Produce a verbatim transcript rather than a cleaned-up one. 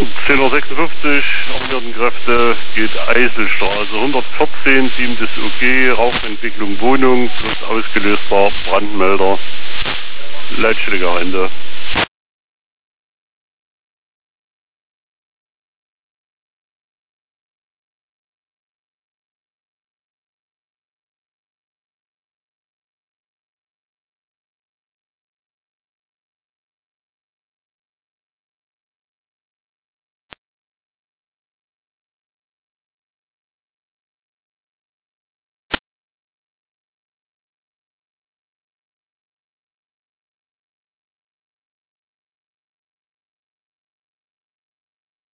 zehn Uhr sechsundfünfzig, armierten Kräfte, geht Eiselstraße hundertvierzehn, siebtes O G, Rauchentwicklung Wohnung, plus ausgelösbar Brandmelder, Leitstelle Ende.